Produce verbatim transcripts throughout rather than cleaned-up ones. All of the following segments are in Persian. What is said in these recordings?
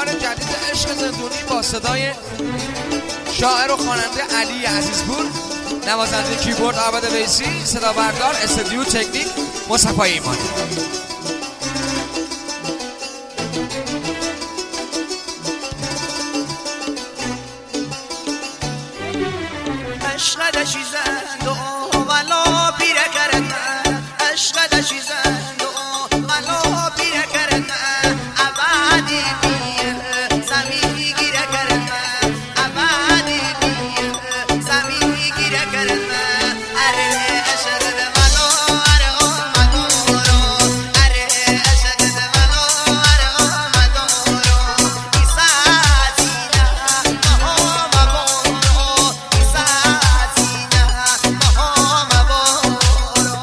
آهنگ جدید عشق زندونی با صدای شاعر و خواننده علی عزیزپور، نوازنده کیبورد عبد ویسی، صدا بردار استودیو تکنیک مصطفی ایمانی. عشق دشی زند و ولا پیره کرد عشق دشی زند و ولا پیره کرد عبادی بیه زمینی گیره کرد عبادی بیه زمینی گیره کرد اره عشق ده ولو اره آمدورو اره عشق ده ولو اره آمدورو ایساتینا مهم بورو ایساتینا مهم بورو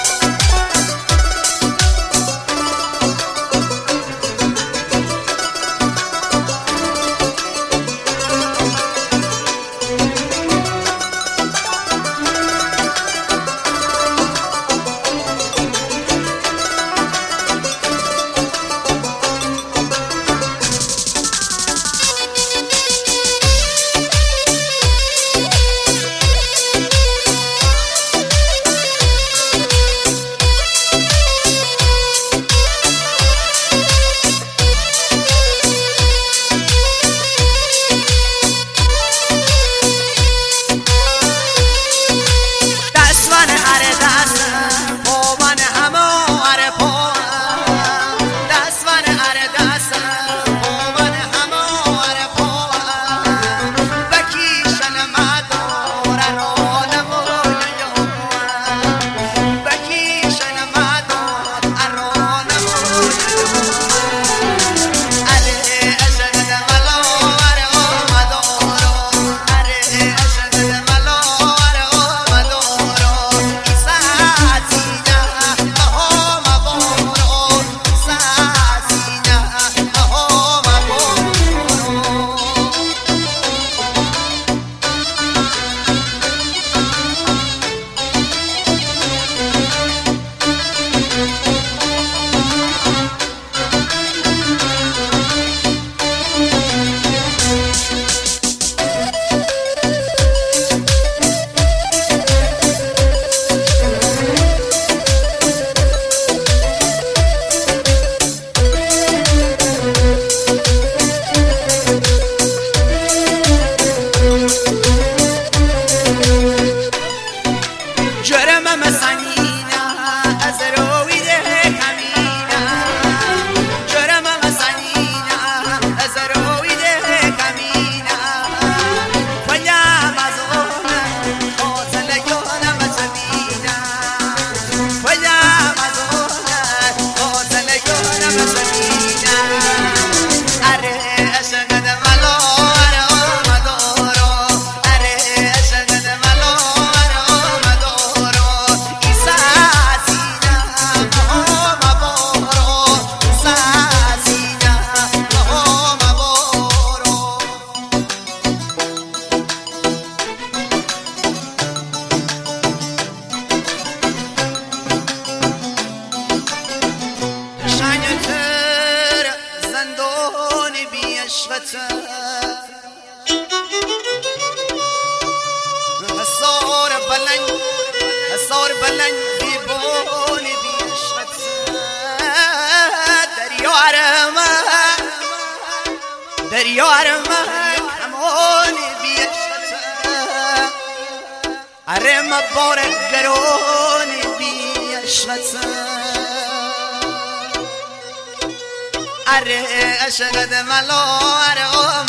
حصار بلند حصار بلند بیبونی بیشت دریا رمک دریا رمک همونی بیشت ارم بارک گرونی بیشت اره اشغد ملو اره